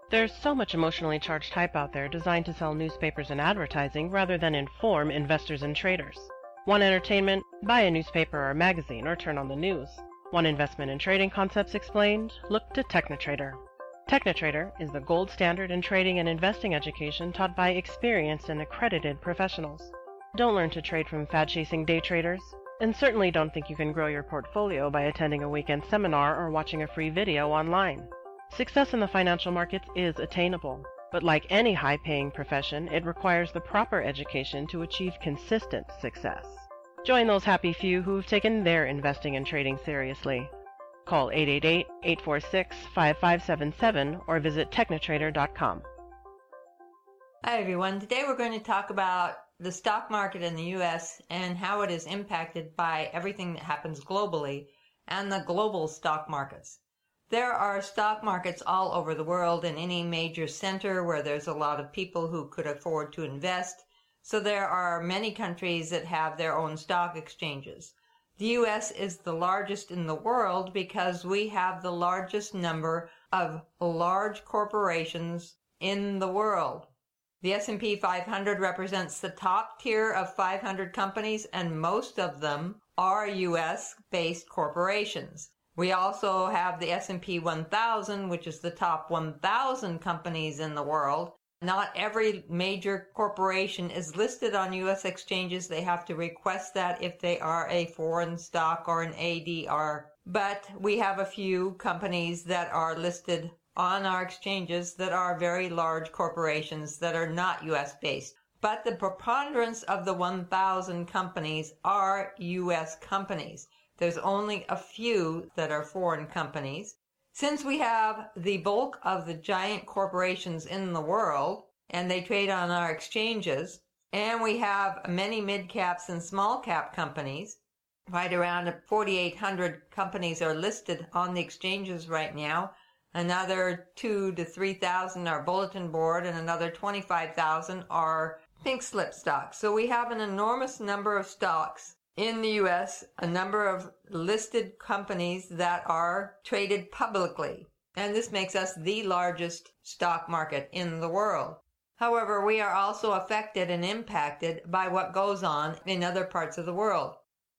There's so much emotionally charged hype out there designed to sell newspapers and advertising rather than inform investors and traders. Want entertainment? Buy a newspaper or magazine or turn on the news. Want investment and trading concepts explained? Look to TechnoTrader. TechnoTrader is the gold standard in trading and investing education taught by experienced and accredited professionals. Don't learn to trade from fad-chasing day traders, and certainly don't think you can grow your portfolio by attending a weekend seminar or watching a free video online. Success in the financial markets is attainable, but like any high-paying profession, it requires the proper education to achieve consistent success. Join those happy few who've taken their investing and trading seriously. Call 888-846-5577 or visit technotrader.com. Hi everyone, today we're going to talk about the stock market in the U.S. and how it is impacted by everything that happens globally and the global stock markets. There are stock markets all over the world in any major center where there's a lot of people who could afford to invest. So there are many countries that have their own stock exchanges. The U.S. is the largest in the world because we have the largest number of large corporations in the world. The S&P 500 represents the top tier of 500 companies, and most of them are U.S.-based corporations. We also have the S&P 1000, which is the top 1,000 companies in the world. Not every major corporation is listed on U.S. exchanges. They have to request that if they are a foreign stock or an ADR. But we have a few companies that are listed on our exchanges that are very large corporations that are not U.S. based. But the preponderance of the 1,000 companies are U.S. companies. There's only a few that are foreign companies. Since we have the bulk of the giant corporations in the world, and they trade on our exchanges, and we have many mid-caps and small-cap companies, right around 4,800 companies are listed on the exchanges right now. Another 2,000 to 3,000 are bulletin board, and another 25,000 are pink slip stocks. So we have an enormous number of stocks in the U.S., a number of listed companies that are traded publicly, and this makes us the largest stock market in the world. However, we are also affected and impacted by what goes on in other parts of the world.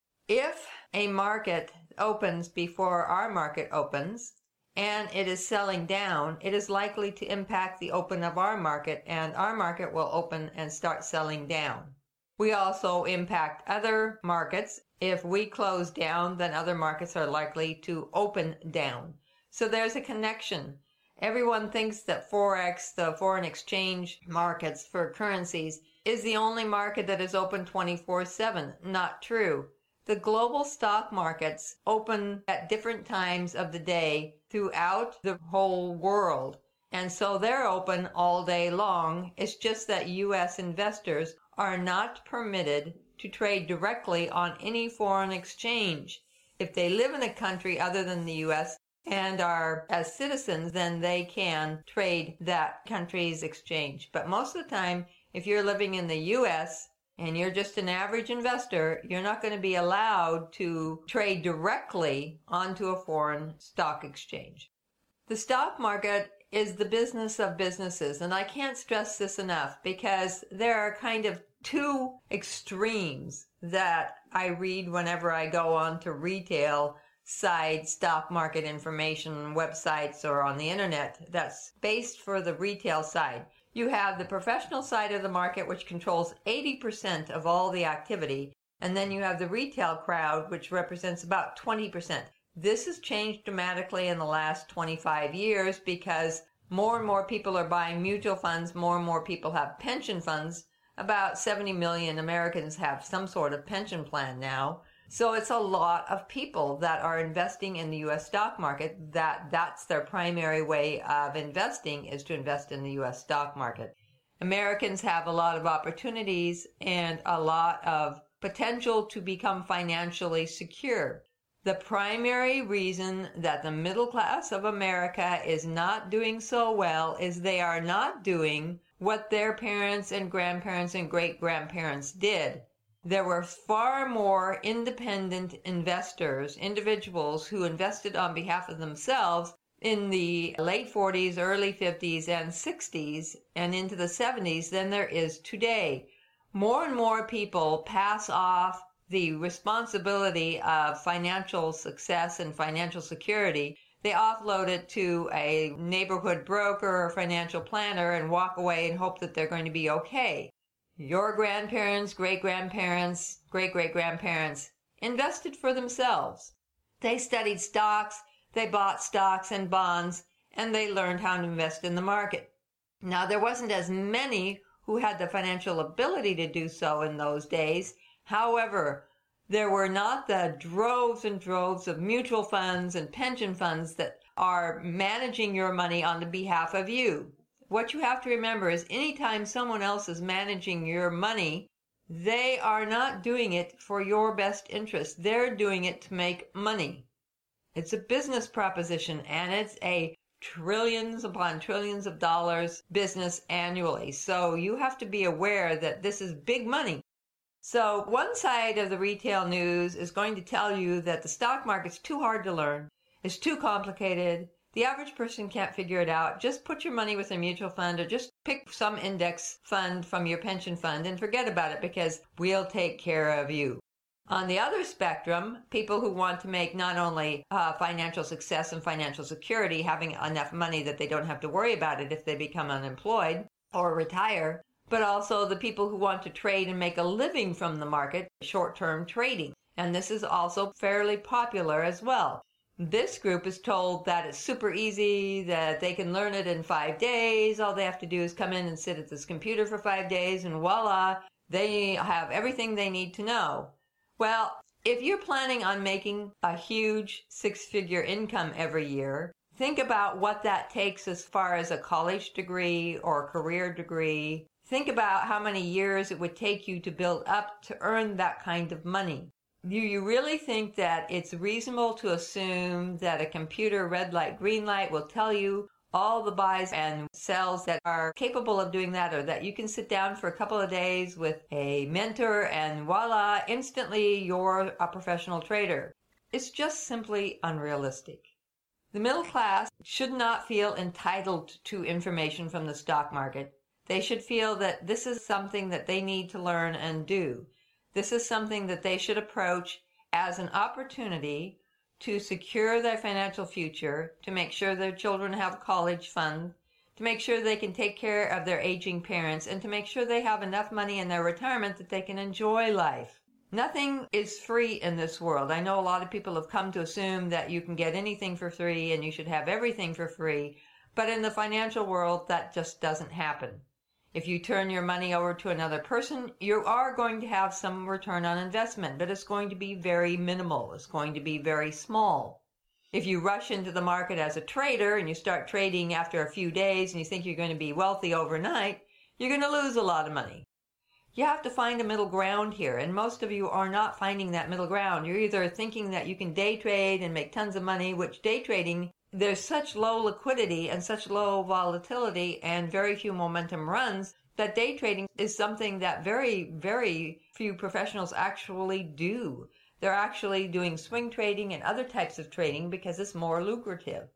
If a market opens before our market opens, and it is selling down, it is likely to impact the open of our market, and our market will open and start selling down. We also impact other markets. If we close down, then other markets are likely to open down. So there's a connection. Everyone thinks that Forex, the foreign exchange markets for currencies, is the only market that is open 24/7. Not true. The global stock markets open at different times of the day throughout the whole world. And so they're open all day long. It's just that U.S. investors are not permitted to trade directly on any foreign exchange. If they live in a country other than the U.S. and are as citizens, then they can trade that country's exchange. But most of the time, if you're living in the U.S. and you're just an average investor, you're not going to be allowed to trade directly onto a foreign stock exchange. The stock market is the business of businesses, and I can't stress this enough because there are kind of two extremes that I read whenever I go on to retail side stock market information websites or on the internet that's based for the retail side. You have the professional side of the market, which controls 80% of all the activity, and then you have the retail crowd, which represents about 20%. This has changed dramatically in the last 25 years because more and more people are buying mutual funds, more and more people have pension funds. About 70 million Americans have some sort of pension plan now. So it's a lot of people that are investing in the U.S. stock market. That's their primary way of investing, is to invest in the U.S. stock market. Americans have a lot of opportunities and a lot of potential to become financially secure. The primary reason that the middle class of America is not doing so well is they are not doing what their parents and grandparents and great-grandparents did. There were far more independent investors, individuals who invested on behalf of themselves, in the late 40s, early 50s, and 60s, and into the 70s than there is today. More and more people pass off the responsibility of financial success and financial security. They offload it to a neighborhood broker or financial planner and walk away and hope that they're going to be okay. Your grandparents, great-grandparents, great-great-grandparents invested for themselves. They studied stocks, they bought stocks and bonds, and they learned how to invest in the market. Now, there wasn't as many who had the financial ability to do so in those days. However, there were not the droves and droves of mutual funds and pension funds that are managing your money on the behalf of you. What you have to remember is anytime someone else is managing your money, they are not doing it for your best interest. They're doing it to make money. It's a business proposition, and it's a trillions upon trillions of dollars business annually. So you have to be aware that this is big money. So one side of the retail news is going to tell you that the stock market's too hard to learn. It's too complicated. The average person can't figure it out. Just put your money with a mutual fund or just pick some index fund from your pension fund and forget about it because we'll take care of you. On the other spectrum, people who want to make not only financial success and financial security, having enough money that they don't have to worry about it if they become unemployed or retire, but also the people who want to trade and make a living from the market, short-term trading. And this is also fairly popular as well. This group is told that it's super easy, that they can learn it in 5 days. All they have to do is come in and sit at this computer for 5 days and voila, they have everything they need to know. Well, if you're planning on making a huge six-figure income every year, think about what that takes as far as a college degree or a career degree. Think about how many years it would take you to build up to earn that kind of money. Do you really think that it's reasonable to assume that a computer red light, green light will tell you all the buys and sells that are capable of doing that, or that you can sit down for a couple of days with a mentor and voila, instantly you're a professional trader? It's just simply unrealistic. The middle class should not feel entitled to information from the stock market. They should feel that this is something that they need to learn and do. This is something that they should approach as an opportunity to secure their financial future, to make sure their children have college funds, to make sure they can take care of their aging parents, and to make sure they have enough money in their retirement that they can enjoy life. Nothing is free in this world. I know a lot of people have come to assume that you can get anything for free and you should have everything for free, but in the financial world, that just doesn't happen. If you turn your money over to another person, you are going to have some return on investment, but it's going to be very minimal. It's going to be very small. If you rush into the market as a trader and you start trading after a few days and you think you're going to be wealthy overnight, you're going to lose a lot of money. You have to find a middle ground here, and most of you are not finding that middle ground. You're either thinking that you can day trade and make tons of money, which day trading, there's such low liquidity and such low volatility and very few momentum runs that day trading is something that very, very few professionals actually do. They're actually doing swing trading and other types of trading because it's more lucrative.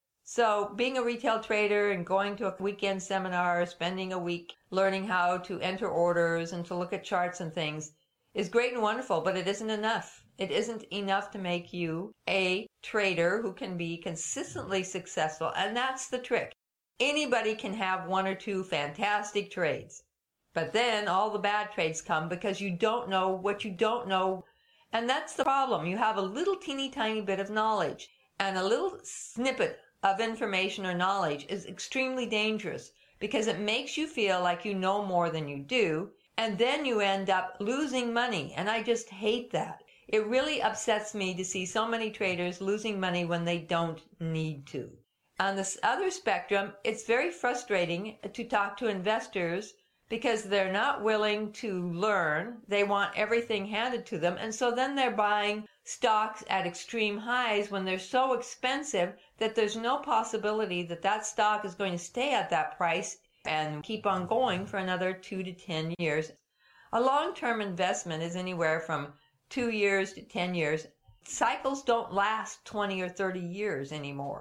So being a retail trader and going to a weekend seminar, spending a week learning how to enter orders and to look at charts and things is great and wonderful, but it isn't enough. It isn't enough to make you a trader who can be consistently successful, and that's the trick. Anybody can have one or two fantastic trades, but then all the bad trades come because you don't know what you don't know, and that's the problem. You have a little teeny tiny bit of knowledge, and a little snippet of information or knowledge is extremely dangerous because it makes you feel like you know more than you do, and then you end up losing money, and I just hate that. It really upsets me to see so many traders losing money when they don't need to. On this other spectrum, it's very frustrating to talk to investors because they're not willing to learn. They want everything handed to them, and so then they're buying stocks at extreme highs when they're so expensive that there's no possibility that that stock is going to stay at that price and keep on going for another 2 to 10 years. A long-term investment is anywhere from 2 years to 10 years. Cycles don't last 20 or 30 years anymore.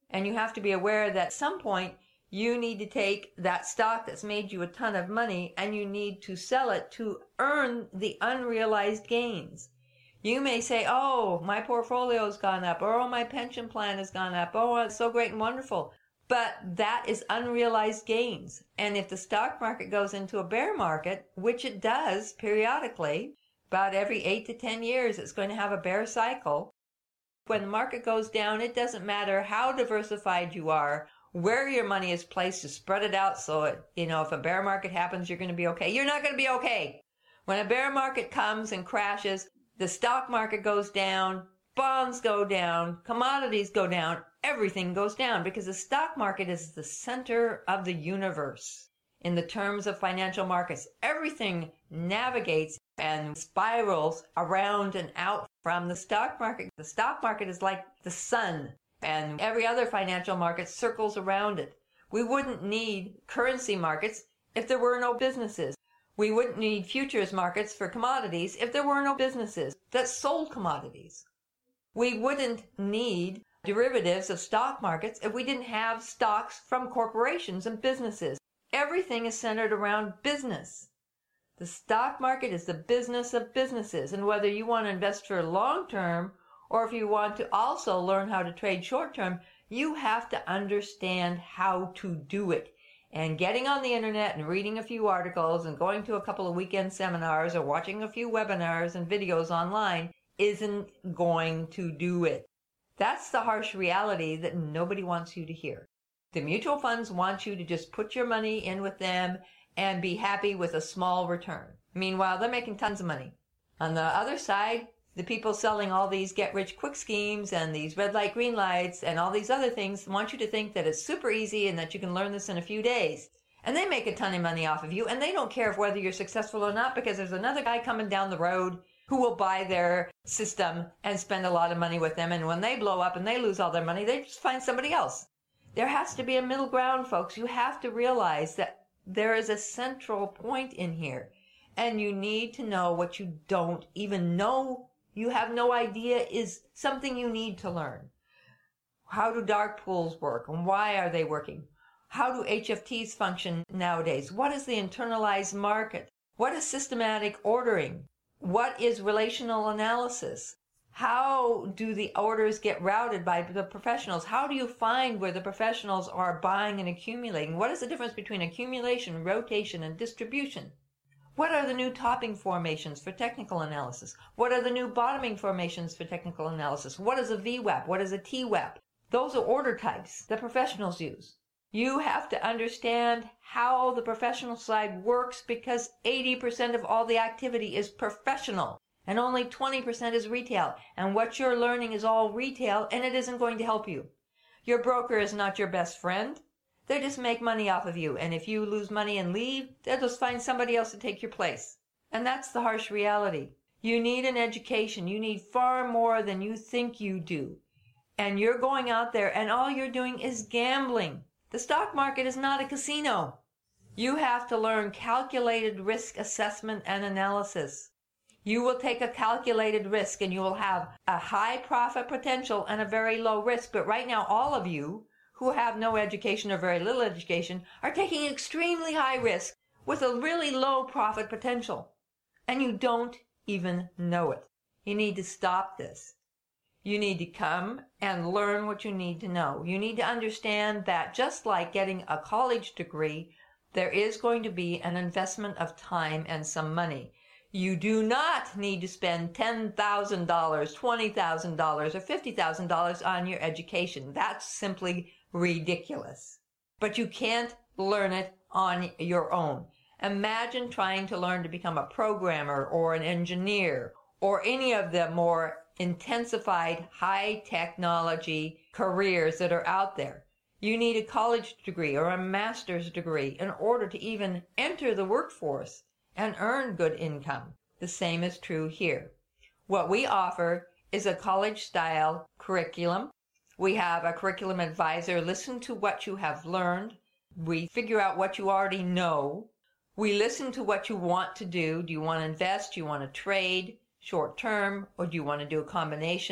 And you have to be aware that at some point you need to take that stock that's made you a ton of money and you need to sell it to earn the unrealized gains. You may say, oh, my portfolio's gone up, or oh, my pension plan has gone up, oh, it's so great and wonderful. But that is unrealized gains. And if the stock market goes into a bear market, which it does periodically, about every 8 to 10 years, it's going to have a bear cycle. When the market goes down, it doesn't matter how diversified you are, where your money is placed to spread it out so if a bear market happens, you're going to be okay. You're not going to be okay. When a bear market comes and crashes, the stock market goes down, bonds go down, commodities go down, everything goes down because the stock market is the center of the universe. In the terms of financial markets, everything navigates and spirals around and out from the stock market. The stock market is like the sun, and every other financial market circles around it. We wouldn't need currency markets if there were no businesses. We wouldn't need futures markets for commodities if there were no businesses that sold commodities. We wouldn't need derivatives of stock markets if we didn't have stocks from corporations and businesses. Everything is centered around business. The stock market is the business of businesses, and whether you want to invest for long term or if you want to also learn how to trade short term, you have to understand how to do it. And getting on the internet and reading a few articles and going to a couple of weekend seminars or watching a few webinars and videos online isn't going to do it. That's the harsh reality that nobody wants you to hear. The mutual funds want you to just put your money in with them and be happy with a small return. Meanwhile, they're making tons of money. On the other side, the people selling all these get-rich-quick schemes and these red light, green lights and all these other things want you to think that it's super easy and that you can learn this in a few days. And they make a ton of money off of you, and they don't care whether you're successful or not because there's another guy coming down the road who will buy their system and spend a lot of money with them. And when they blow up and they lose all their money, they just find somebody else. There has to be a middle ground, folks. You have to realize that there is a central point in here, and you need to know what you don't even know. You have no idea is something you need to learn. How do dark pools work and why are they working? How do HFTs function nowadays? What is the internalized market? What is systematic ordering? What is relational analysis? How do the orders get routed by the professionals? How do you find where the professionals are buying and accumulating? What is the difference between accumulation, rotation, and distribution? What are the new topping formations for technical analysis? What are the new bottoming formations for technical analysis? What is a VWAP? What is a TWAP? Those are order types that professionals use. You have to understand how the professional side works because 80% of all the activity is professional and only 20% is retail. And what you're learning is all retail and it isn't going to help you. Your broker is not your best friend. They just make money off of you. And if you lose money and leave, they'll just find somebody else to take your place. And that's the harsh reality. You need an education. You need far more than you think you do. And you're going out there and all you're doing is gambling. The stock market is not a casino. You have to learn calculated risk assessment and analysis. You will take a calculated risk and you will have a high profit potential and a very low risk. But right now, all of you who have no education or very little education are taking extremely high risk with a really low profit potential. And you don't even know it. You need to stop this. You need to come and learn what you need to know. You need to understand that just like getting a college degree, there is going to be an investment of time and some money. You do not need to spend $10,000, $20,000, or $50,000 on your education. That's simply ridiculous. But you can't learn it on your own. Imagine trying to learn to become a programmer or an engineer or any of the more intensified high technology careers that are out there. You need a college degree or a master's degree in order to even enter the workforce and earn good income. The same is true here. What we offer is a college-style curriculum. We have a curriculum advisor listen to what you have learned. We figure out what you already know. We listen to what you want to do. Do you want to invest? Do you want to trade short term? Or do you want to do a combination?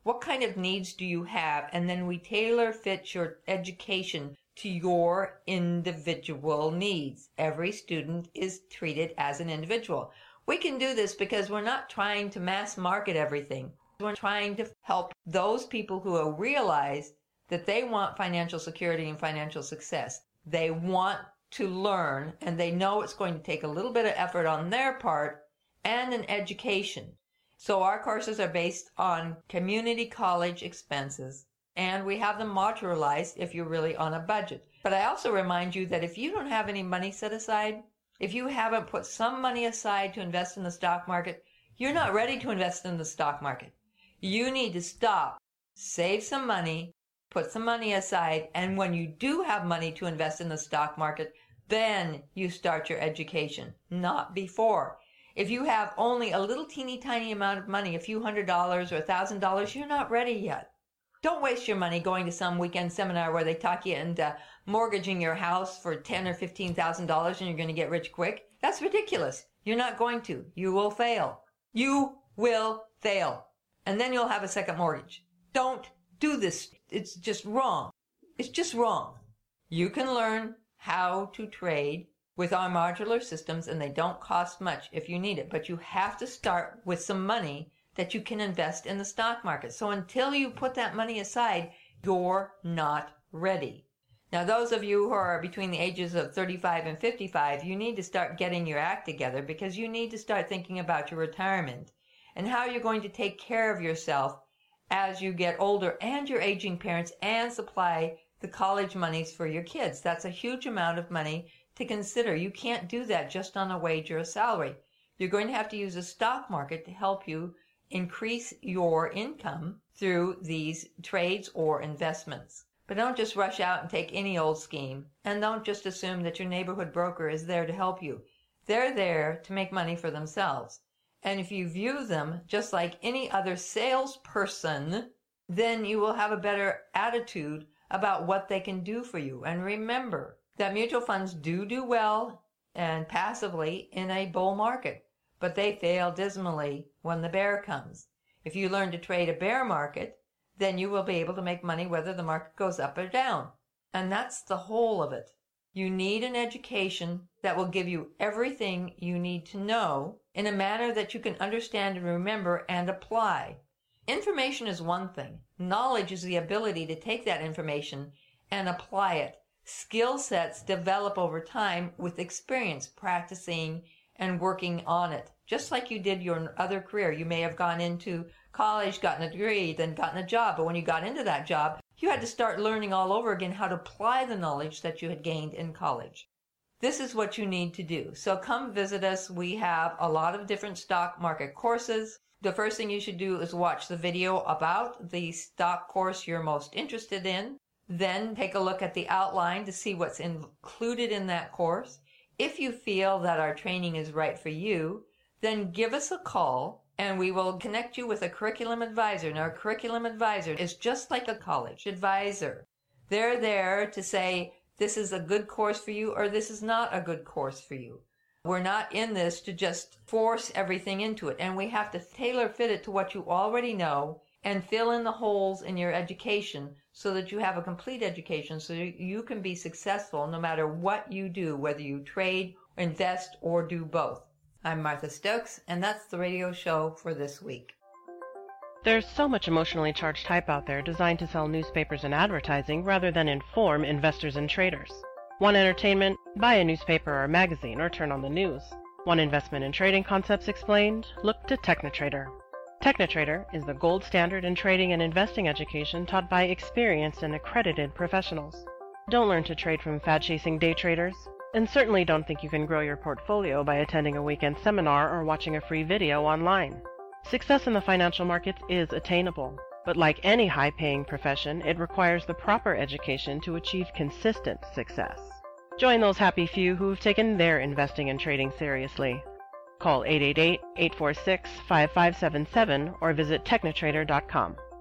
What kind of needs do you have? And then we tailor fit your education to your individual needs. Every student is treated as an individual. We can do this because we're not trying to mass market everything. We're trying to help those people who realize that they want financial security and financial success. They want to learn, and they know it's going to take a little bit of effort on their part and an education. So our courses are based on community college expenses, and we have them modularized if you're really on a budget. But I also remind you that if you don't have any money set aside, if you haven't put some money aside to invest in the stock market, you're not ready to invest in the stock market. You need to stop, save some money, put some money aside, and when you do have money to invest in the stock market, then you start your education, not before. If you have only a little teeny tiny amount of money, a few $100s or $1,000, you're not ready yet. Don't waste your money going to some weekend seminar where they talk you into mortgaging your house for $10,000 or $15,000 and you're going to get rich quick. That's ridiculous. You're not going to. You will fail. You will fail. And then you'll have a second mortgage. Don't do this. It's just wrong. It's just wrong. You can learn how to trade with our modular systems, and they don't cost much if you need it. But you have to start with some money that you can invest in the stock market. So until you put that money aside, you're not ready. Now, those of you who are between the ages of 35 and 55, you need to start getting your act together because you need to start thinking about your retirement and how you're going to take care of yourself as you get older and your aging parents and supply the college monies for your kids. That's a huge amount of money to consider. You can't do that just on a wage or a salary. You're going to have to use the stock market to help you increase your income through these trades or investments. But don't just rush out and take any old scheme, and don't just assume that your neighborhood broker is there to help you. They're there to make money for themselves. And if you view them just like any other salesperson, then you will have a better attitude about what they can do for you. And remember that mutual funds do well and passively in a bull market, but they fail dismally when the bear comes. If you learn to trade a bear market, then you will be able to make money whether the market goes up or down. And that's the whole of it. You need an education that will give you everything you need to know in a manner that you can understand and remember and apply. Information is one thing. Knowledge is the ability to take that information and apply it. Skill sets develop over time with experience, practicing and working on it. Just like you did your other career. You may have gone into college, gotten a degree, then gotten a job. But when you got into that job, you had to start learning all over again how to apply the knowledge that you had gained in college. This is what you need to do. So come visit us. We have a lot of different stock market courses. The first thing you should do is watch the video about the stock course you're most interested in. Then take a look at the outline to see what's included in that course. If you feel that our training is right for you, then give us a call and we will connect you with a curriculum advisor. Now, a curriculum advisor is just like a college advisor. They're there to say, this is a good course for you or this is not a good course for you. We're not in this to just force everything into it, and we have to tailor fit it to what you already know and fill in the holes in your education so that you have a complete education so you can be successful no matter what you do, whether you trade, invest, or do both. I'm Martha Stokes, and that's the radio show for this week. There's so much emotionally charged hype out there designed to sell newspapers and advertising rather than inform investors and traders. Want entertainment? Buy a newspaper or magazine or turn on the news. Want investment and trading concepts explained? Look to TechnoTrader. TechnoTrader is the gold standard in trading and investing education taught by experienced and accredited professionals. Don't learn to trade from fad-chasing day traders, and certainly don't think you can grow your portfolio by attending a weekend seminar or watching a free video online. Success in the financial markets is attainable, but like any high-paying profession, it requires the proper education to achieve consistent success. Join those happy few who've taken their investing and trading seriously. Call 888-846-5577 or visit technotrader.com.